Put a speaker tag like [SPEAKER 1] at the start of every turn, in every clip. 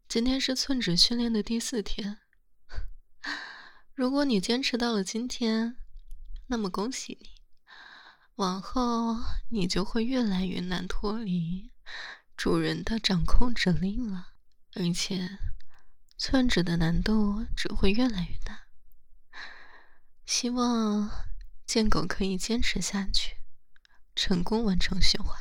[SPEAKER 1] 今天是寸指训练的第4天，如果你坚持到了今天，那么恭喜你，往后你就会越来越难脱离主人的掌控指令了，而且寸指的难度只会越来越大。希望贱狗可以坚持下去，成功完成驯化。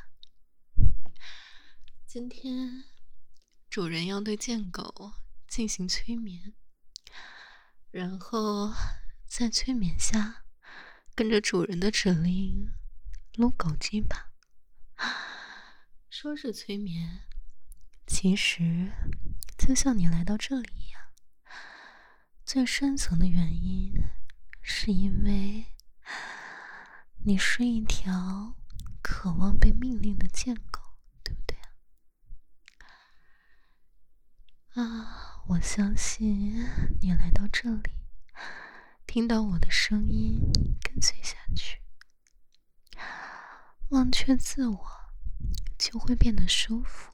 [SPEAKER 1] 今天主人要对贱狗进行催眠，然后在催眠下跟着主人的指令撸狗鸡吧。说是催眠，其实就像你来到这里一样，最深层的原因是因为你是一条渴望被命令的贱狗，对不对啊？我相信你来到这里，听到我的声音，跟随下去，忘却自我，就会变得舒服。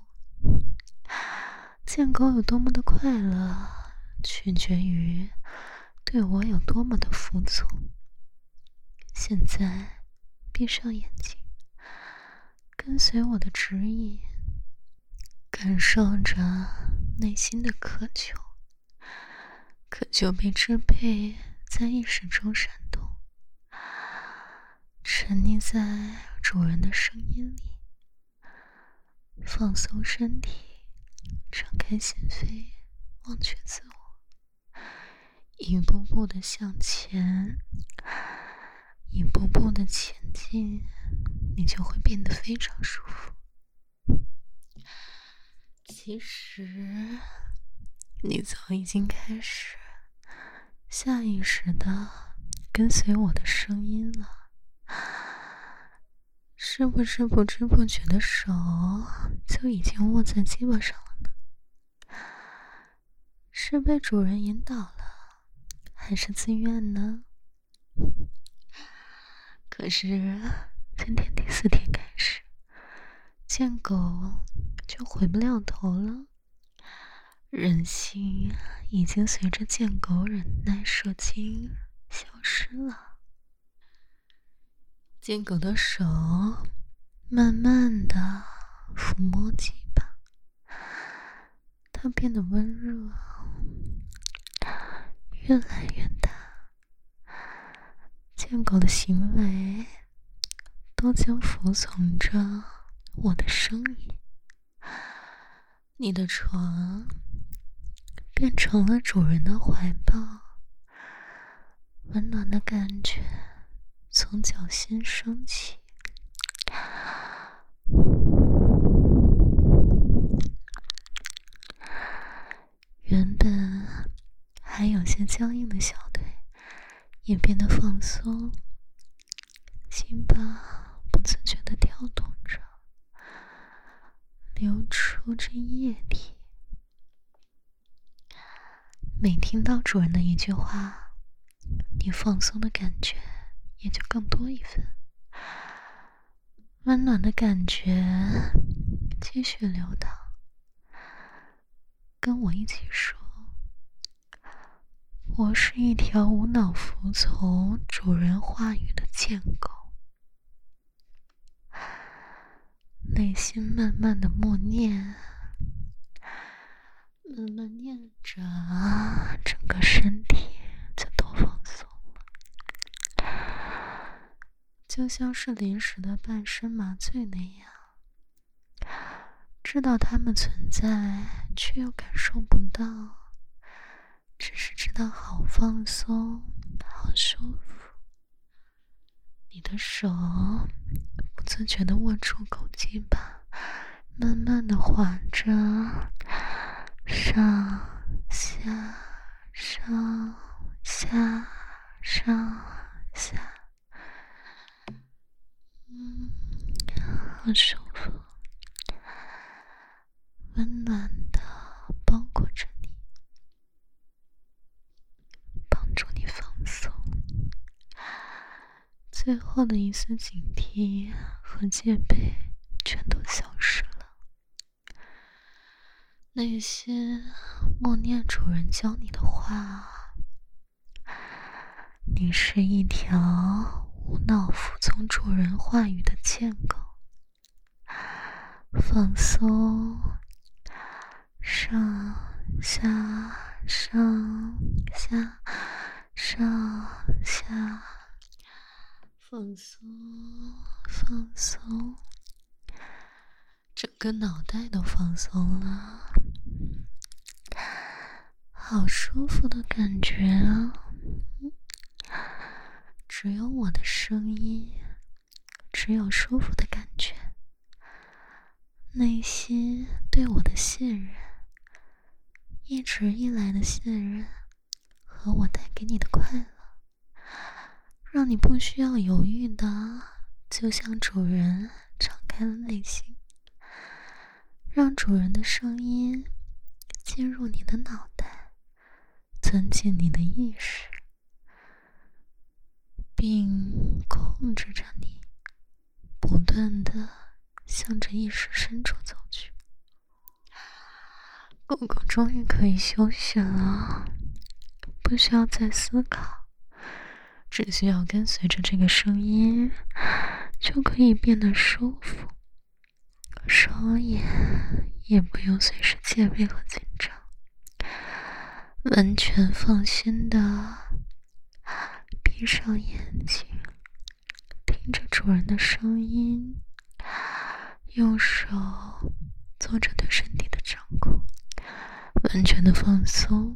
[SPEAKER 1] 见狗有多么的快乐，取决于对我有多么的服从。现在，闭上眼睛，跟随我的指引，感受着内心的渴求，渴求被支配，在意识中闪动，沉溺在主人的声音里，放松身体，敞开心扉，忘却自我，一步步的向前，一步步的前进，你就会变得非常舒服。其实你早已经开始下意识的跟随我的声音了，是不是不知不觉的手就已经握在鸡巴上了呢？是被主人引导了，还是自愿呢？可是今天第4天开始，见狗就回不了头了，人性已经随着见狗忍耐射精消失了。见狗的手慢慢的抚摸鸡巴，它变得温热，越来越大。见狗的行为都将服从着我的声音。你的床变成了主人的怀抱，温暖的感觉从脚心升起，原本还有些僵硬的小腿也变得放松，心巴不自觉地跳动着，流出着液体。每听到主人的一句话，你放松的感觉也就更多一分，温暖的感觉继续流淌。跟我一起说，我是一条无脑服从主人话语的贱狗，内心慢慢的默念，慢慢念着，整个身体就都放松了，就像是临时的半身麻醉那样，知道它们存在，却又感受不到，只是知道好放松，好舒服。你的手不自觉地握住狗鸡巴，慢慢地滑着，上下上下上下，好舒服，温暖的包裹着你，帮助你放松，最后的一丝警惕和戒备全都消失了。 那些默念主人教你的话，你是一条无脑服从主人话语的贱狗。放松，上下上下上下，放松放松，整个脑袋都放松了，好舒服的感觉啊！只有我的声音，只有舒服的感觉。内心对我的信任，一直以来的信任和我带给你的快乐，让你不需要犹豫的就向主人敞开了内心，让主人的声音进入你的脑袋，钻进你的意识，并控制着你，不断地向着意识深处走去。狗狗终于可以休息了，不需要再思考，只需要跟随着这个声音，就可以变得舒服，双眼也不用随时戒备和紧张，完全放心的闭上眼睛，听着主人的声音，用手做着对身体的掌控，完全的放松。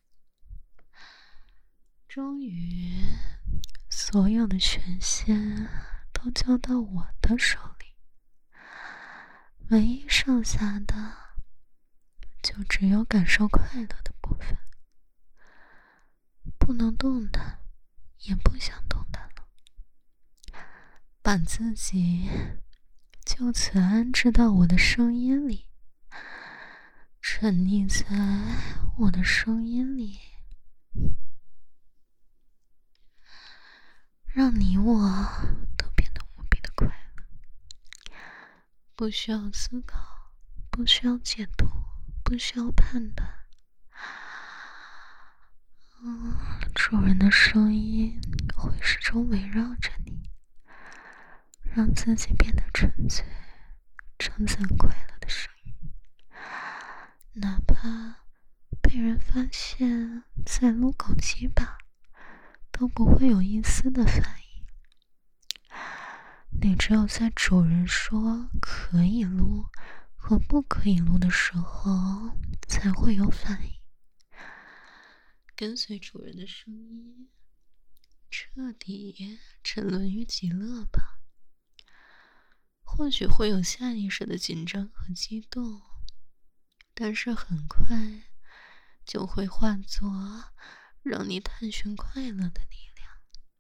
[SPEAKER 1] 终于，所有的权限都交到我的手里，唯一剩下的就只有感受快乐的部分，不能动弹，也不想动弹了，把自己就此安置到我的声音里，沉溺在我的声音里，让你我都变得无比的快乐，不需要思考，不需要解读，不需要判断。主人的声音会始终围绕着你，让自己变得纯粹、称赞快乐的声音，哪怕被人发现在撸狗鸡巴，都不会有一丝的反应。你只有在主人说可以撸和不可以撸的时候，才会有反应。跟随主人的声音，彻底沉沦于极乐吧。或许会有下意识的紧张和激动，但是很快就会化作让你探寻快乐的力量。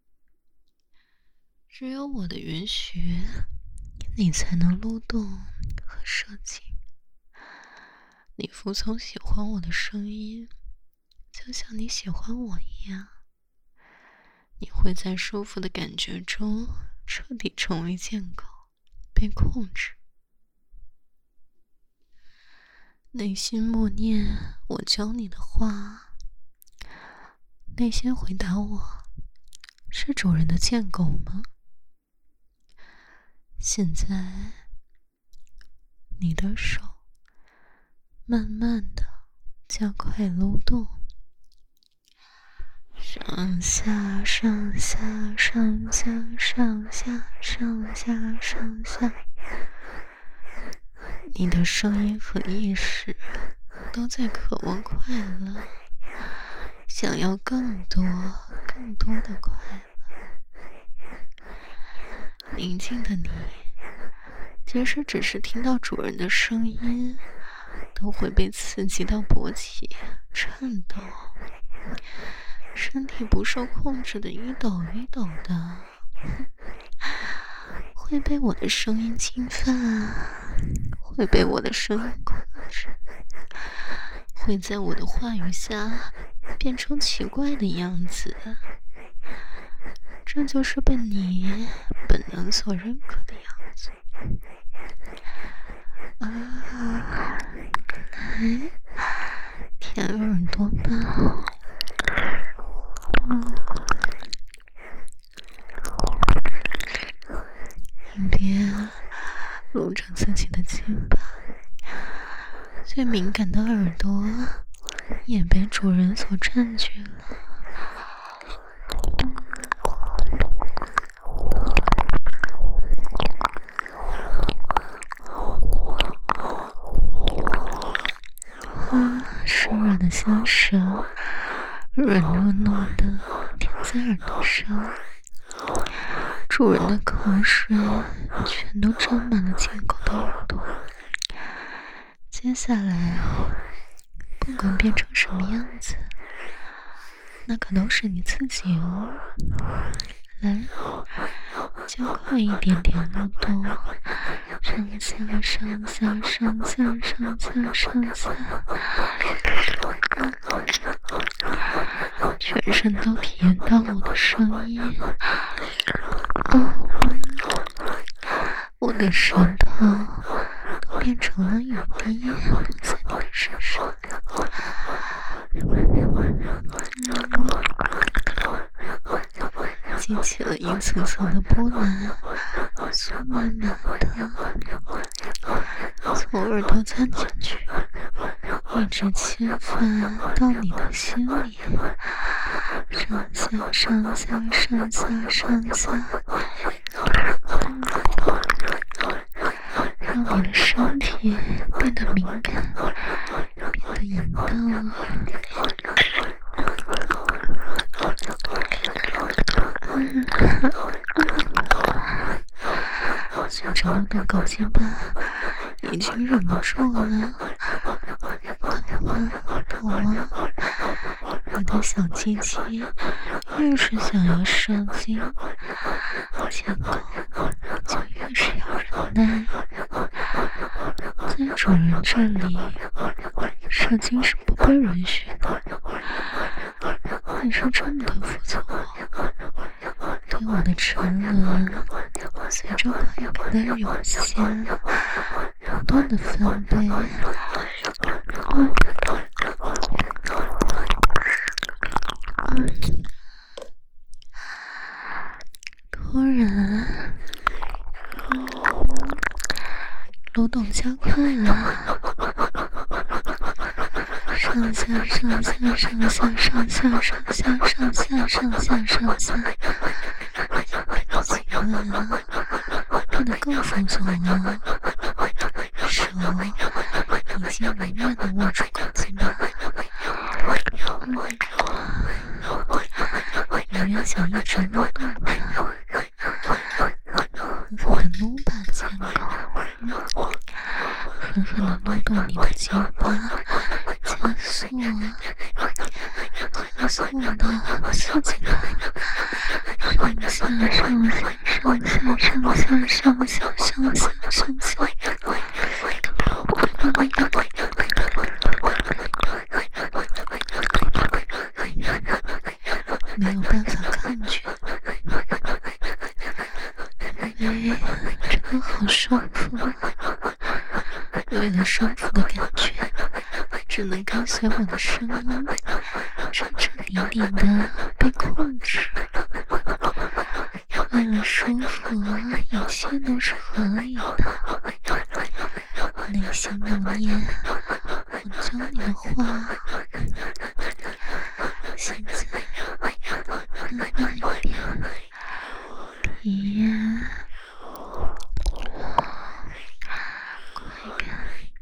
[SPEAKER 1] 只有我的允许，你才能撸动和射精。你服从喜欢我的声音，就像你喜欢我一样，你会在舒服的感觉中彻底成为贱狗，被控制。内心默念我教你的话，内心回答我，是主人的贱狗吗？现在，你的手慢慢的加快撸动，上下上下上下上下上下上下，你的声音和意识都在渴望快乐，想要更多更多的快乐。宁静的你，即使只是听到主人的声音，都会被刺激到勃起、颤抖，身体不受控制的一抖一抖的，会被我的声音侵犯，会被我的声音控制，会在我的话语下变成奇怪的样子。这就是被你本能所认可的样子。来舔耳朵吧。你别撸着自己的肩膀，最敏感的耳朵也被主人所占据了。湿润的香舌软糯糯的舔在耳朵上，主人的口水全都沾满了贱狗的耳朵。接下来不管变成什么样子，那可都是你自己哦。来，加快一点点动作，上下上下上下上下上下，全身都体验到我的声音。我的舌头都变成了雨滴，落在你的身上。激起了一层层的波澜，酥满满的从耳朵钻进去，一直侵犯到你的心里，上下上下上下上下，让你的身体变得敏感，变得淫荡。随着我的狗肩膀已经忍不住了，狗啊，我的小鸡鸡越是想要射精，贱狗就越是要忍耐。在主人这里，射精是不被允许的。你是这么的服从我，对我的沉沦，随着快感的涌现，不断的翻倍。突然，流动加快了。上下上下上下上下上下上下上下上下，奇怪了，变得更放松了，手已经永远的握住狗肩膀，永远想一直撸动它，狠狠的撸吧，贱狗，狠狠的撸动你的肩膀。加速啊！加速的刺激它，上下上下上下上下上下上下上下，没有办法抗拒，因为真的好舒服。为了舒服的感觉，只能跟随我的声音，彻彻底底的被控制。为了舒服，一切都是合理的。内心默念我教你的话，现在慢慢一点，体验快感。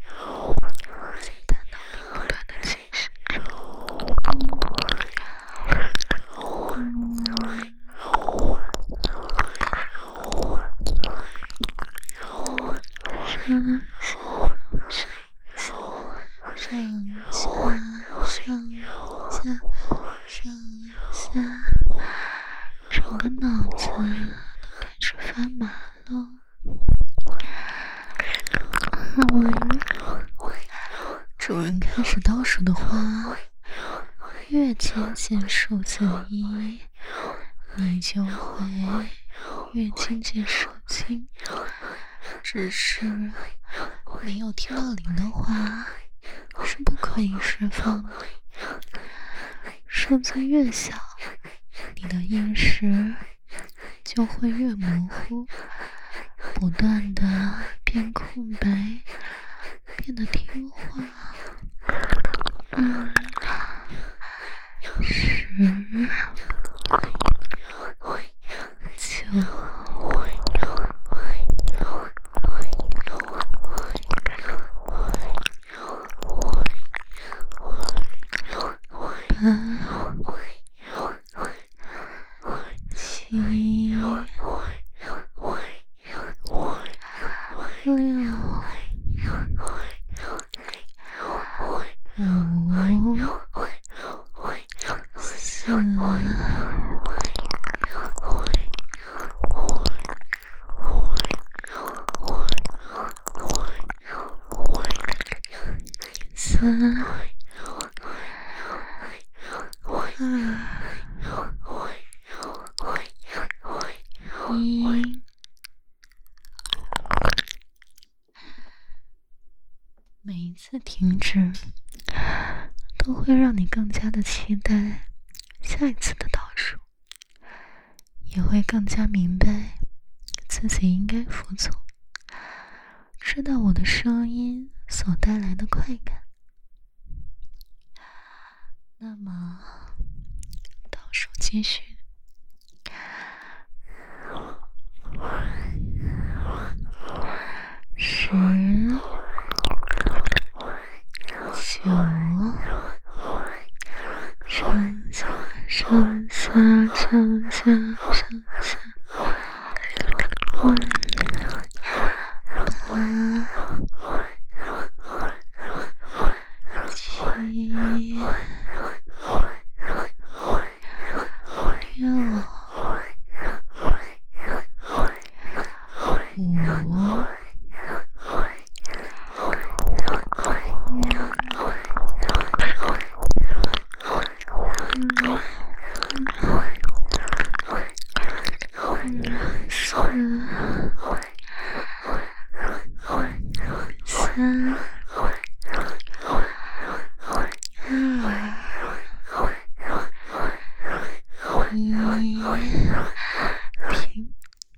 [SPEAKER 1] 整个脑子都开始发麻了。主人开始倒数的话，越接近数字1，你就会越亲近射精。只是没有听到0的话， 是不可以释放的。数字越小，你的意识就会越模糊，不断的变空白，变得听话。10、9、每一次停止都会让你更加的期待下一次的倒数，也会更加明白自己应该服从，知道我的声音所带来的快感。那么倒数继续，10、9，上下上下上下上下，8、停。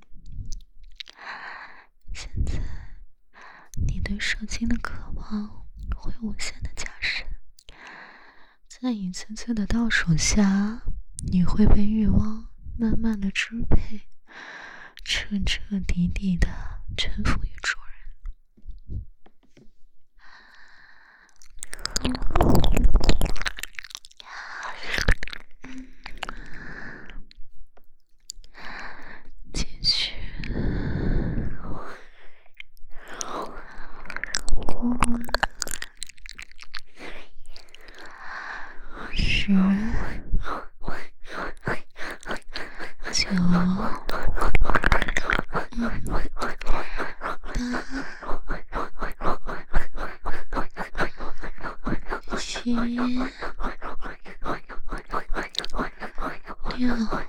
[SPEAKER 1] 现在你对射精的渴望会无限的加深，在一次次的倒数下，你会被欲望慢慢的支配，彻彻底底的臣服于主人。继续10、9、7、6、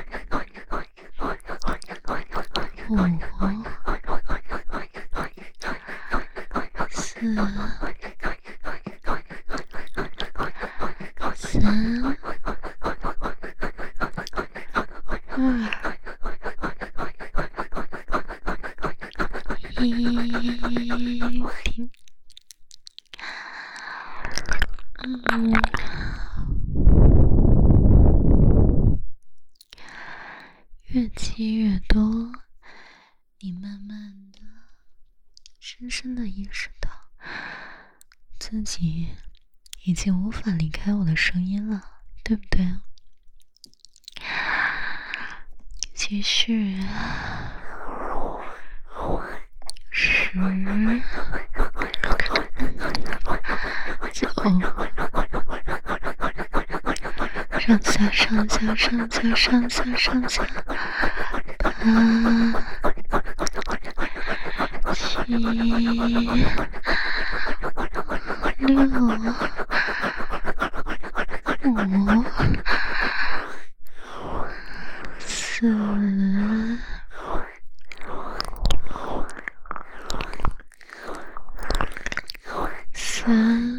[SPEAKER 1] 停。越积越多，你慢慢的、深深的意识到自己已经无法离开我的声音了，对不对？继续10、9，上下上下上下上下上下，8、7、6、5、4、3、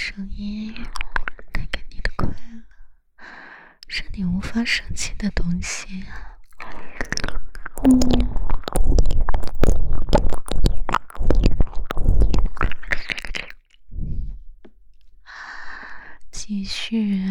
[SPEAKER 1] 声音带给你的快乐，是你无法舍弃的东西啊。继续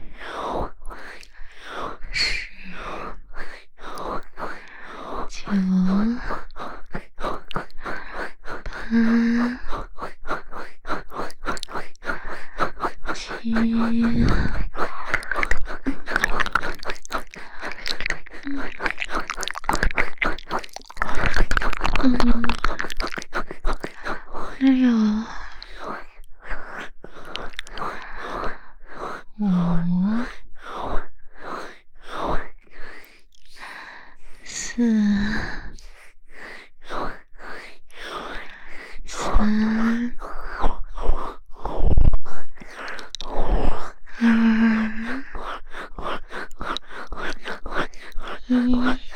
[SPEAKER 1] 10、9、8、7、6、5、4、3、2、1。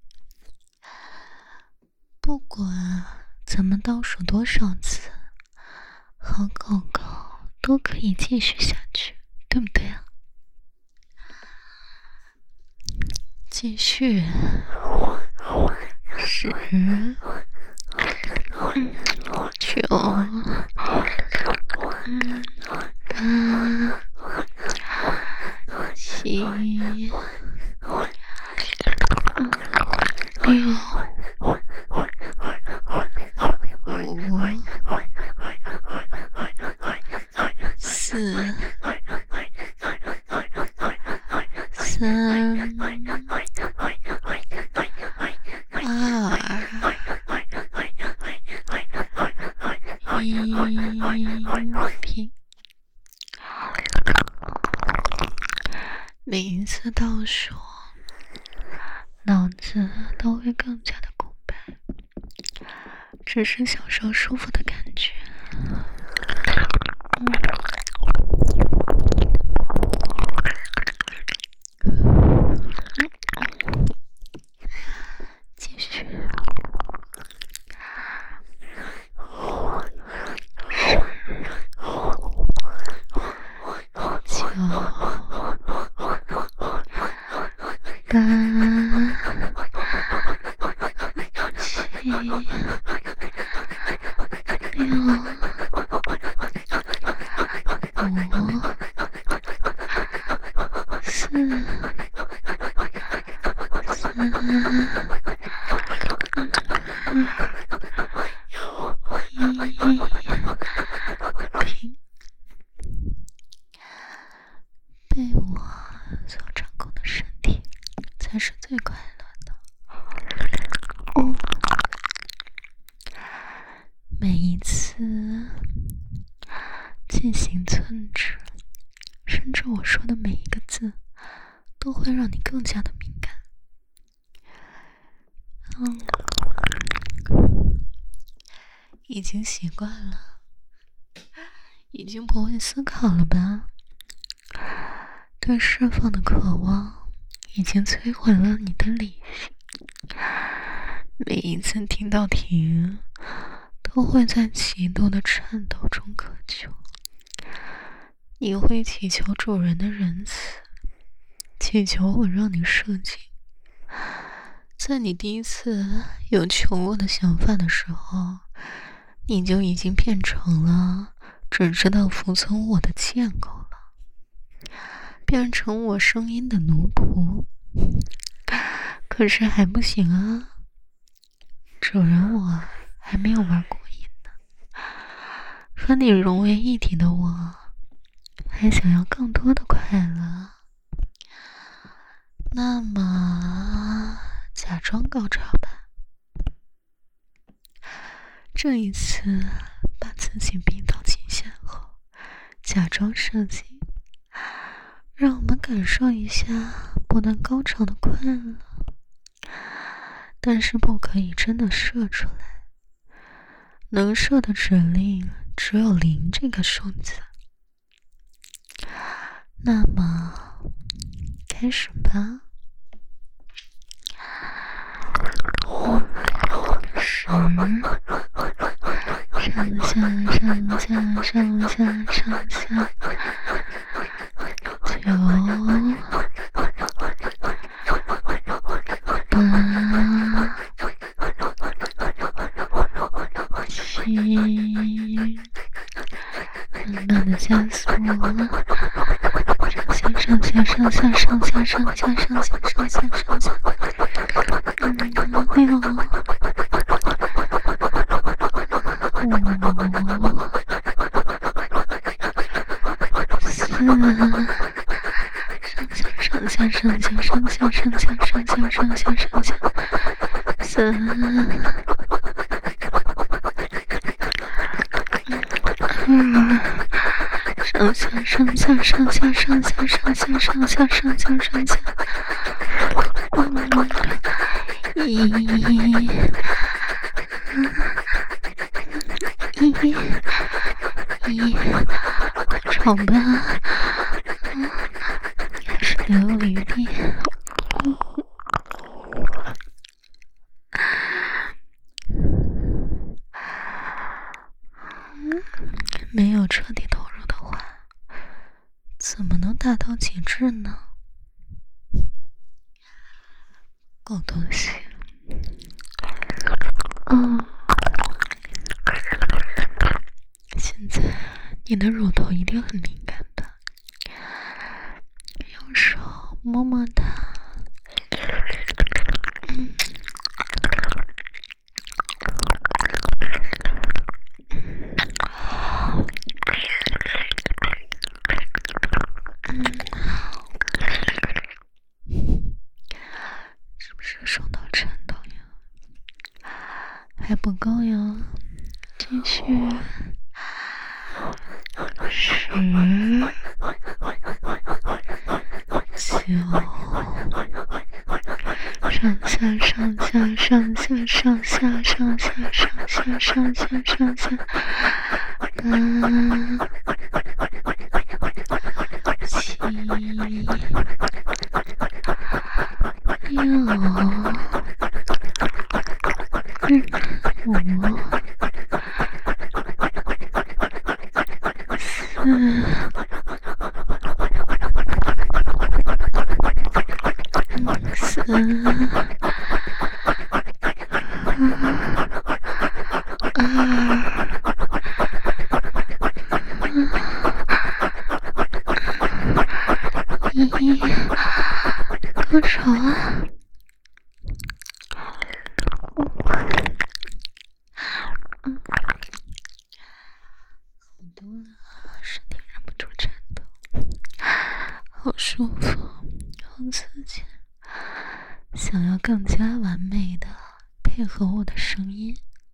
[SPEAKER 1] 不管咱们倒数多少次，好狗狗都可以继续下去，对不对啊？继续10、9、8、7、6、5、4、3、2、1，停。每一次倒数，脑子都会更加的空白，只是享受舒服的感觉。继续。8、7、停。被我所掌控的身体才是最快乐的。每一次进行寸指，甚至我说的每一个字都会让你更加的敏感。已经习惯了，已经不会思考了吧？对释放的渴望已经摧毁了你的理性。每一次听到停，都会在极度的颤抖中渴求。你会祈求主人的仁慈，祈求我让你射精。在你第一次有求我的想法的时候，你就已经变成了只知道服从我的贱狗了，变成我声音的奴仆。可是还不行啊，主人我还没有玩过瘾呢，和你融为一体的我还想要更多的快乐。那么假装高潮吧，这一次把自己逼到极限后，假装射精，让我们感受一下不能高潮的快乐，但是不可以真的射出来，能射的指令只有0这个数字。那么开始吧。10、9、8、7、6、5、4、3、2、1， 慢慢的加速，上下上下上下上下上下上下上下，六，上下上下上下上下上下上下上下，三，上下上下上下上下上下上下上下上下，吵吧，还是留余地。没有彻底投入的话，怎么能达到极致呢？够东西。现在你的乳头一定很敏感的，用手摸摸它。是不是手到颤抖呀？还不够哟，继续。10、9，上下上下上下上下上下上下上下上下，8、7、多少啊？好多了，身体忍不住颤抖，好舒服，好刺激，想要更加完美的配合我的声音。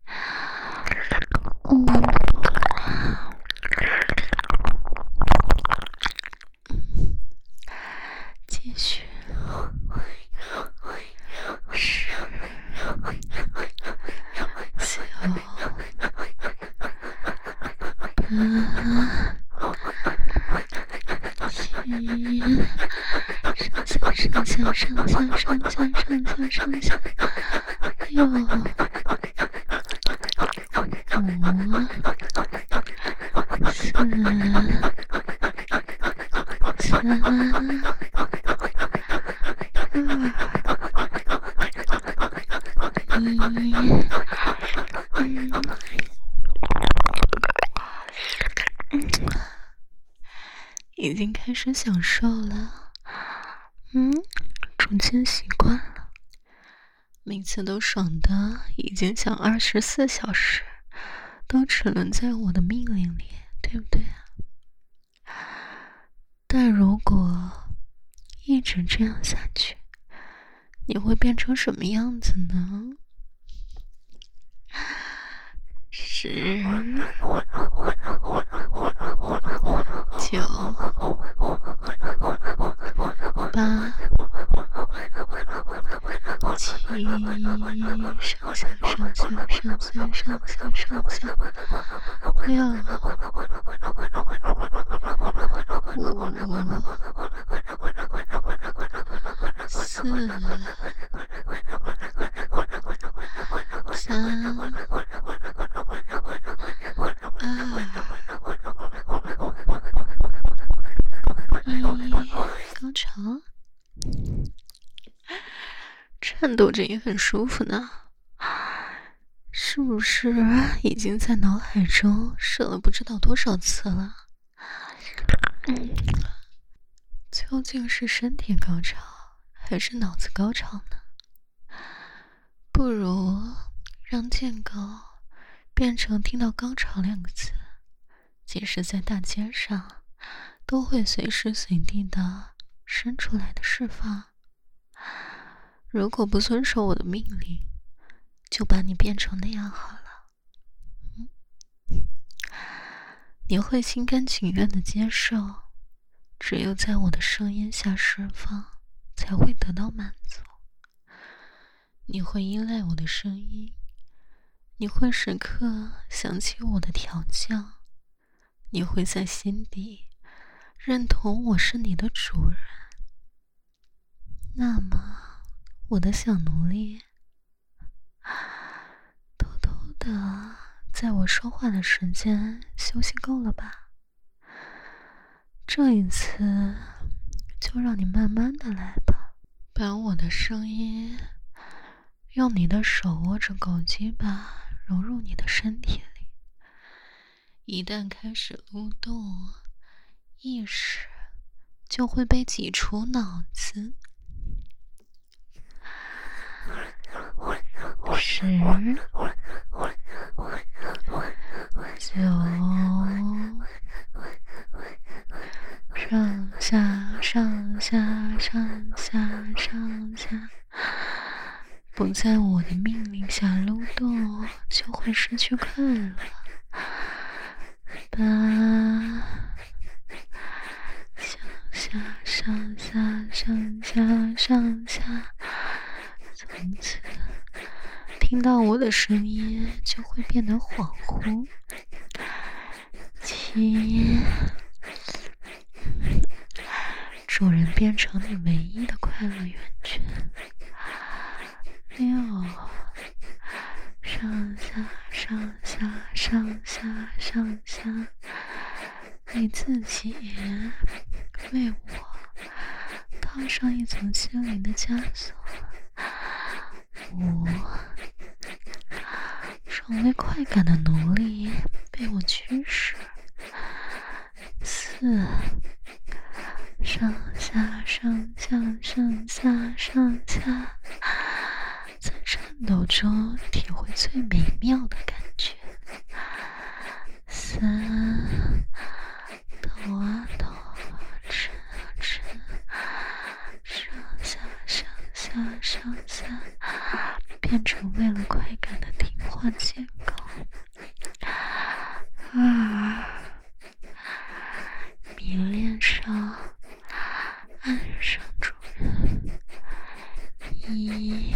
[SPEAKER 1] 继续。10、9、8、7，上下上下上下上下上下，6、已经开始享受了，逐渐习惯了，每次都爽的已经想24小时都只能在我的命令里，对不对啊？但如果一直这样下去，你会变成什么样子呢？10、9、8、7，上下上下上下上下上下，6、5、4、3、2、1， 潮，颤抖着也很舒服呢。是不是已经在脑海中射了不知道多少次了？究竟是身体高潮还是脑子高潮呢？不如让贱狗变成听到高潮2个字，即使在大街上都会随时随地的生出来的释放。如果不遵守我的命令，就把你变成那样好了。你会心甘情愿的接受，只有在我的声音下释放，才会得到满足。你会依赖我的声音，你会时刻想起我的调教，你会在心底认同我是你的主人。那么，我的小奴隶，偷偷的在我说话的时间休息够了吧？这一次就让你慢慢的来吧，把我的声音用你的手握着狗鸡巴融入你的身体里。一旦开始撸动，意识就会被挤出脑子。10、9，上下上下上下上下，不在我的命令下撸动，就会失去快乐。8，上下上下上下上下，从此听到我的声音就会变得恍惚。7，主人变成你唯一的快乐源泉。6，上下上下上下上下，你自己为我套上一层心灵的枷锁。5，成为快感的奴隶，被我驱使。4，上下上下上下上下，在颤抖中体会最美妙的感觉。3，抖啊抖，沉啊沉，上下上下上下，变成为了快感的听话贱狗。迷恋上，爱上主人。1，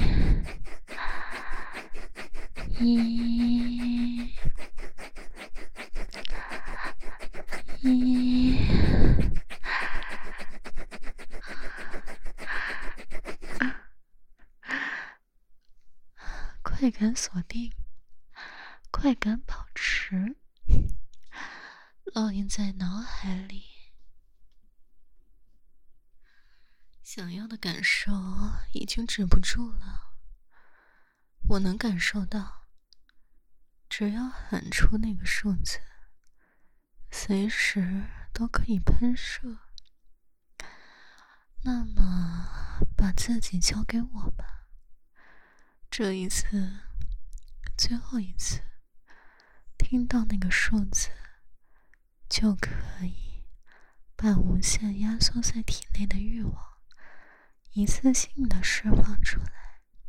[SPEAKER 1] 快感锁定，快感保持，烙印在脑海里。想要的感受已经止不住了，我能感受到，只要喊出那个数字，随时都可以喷射。那么，把自己交给我吧，这一次，最后一次，听到那个数字，就可以把无限压缩在体内的欲望一次性的释放出来。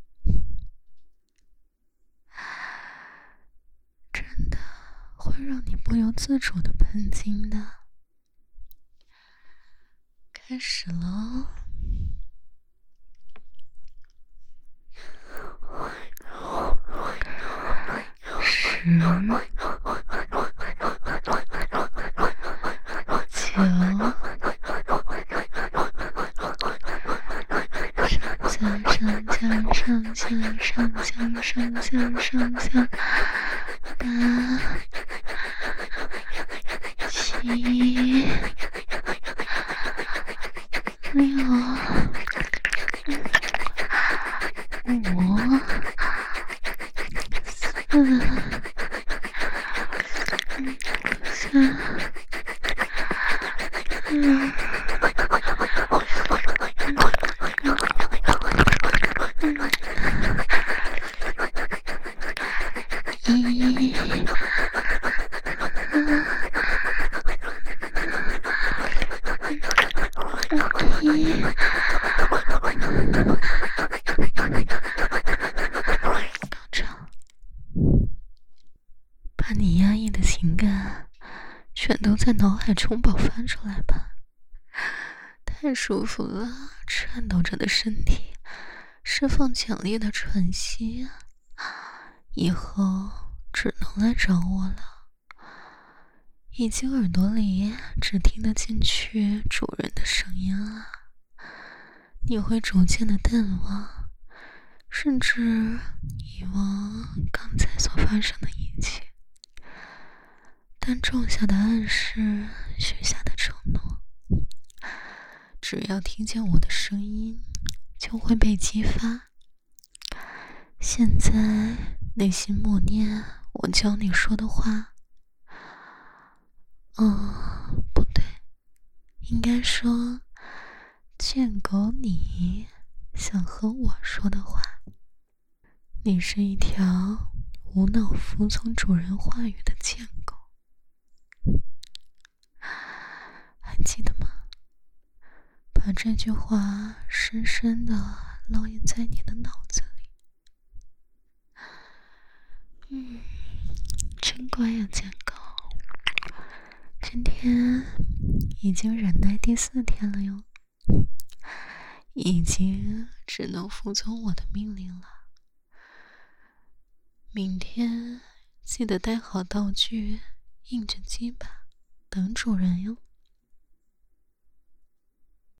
[SPEAKER 1] 真的会让你不由自主的喷精的。开始喽。10、9，上下8、7、 把你压抑的情感全都在脑海中爆发出来吧。太舒服了，颤抖着的身体释放强烈的喘息，以后只能来找我了。已经耳朵里只听得进去主人的声音了，你会逐渐的淡忘，甚至遗忘刚才所发生的一切。但种下的暗示，许下的承诺，只要听见我的声音，就会被激发。现在内心默念我教你说的话。不对，应该说贱狗你想和我说的话。你是一条无脑服从主人话语的贱狗，还记得吗？把这句话深深地烙印在你的脑子里。真乖呀，贱狗。今天已经忍耐第4天了哟，已经只能服从我的命令了。明天记得带好道具，应着鸡吧，等主人哟。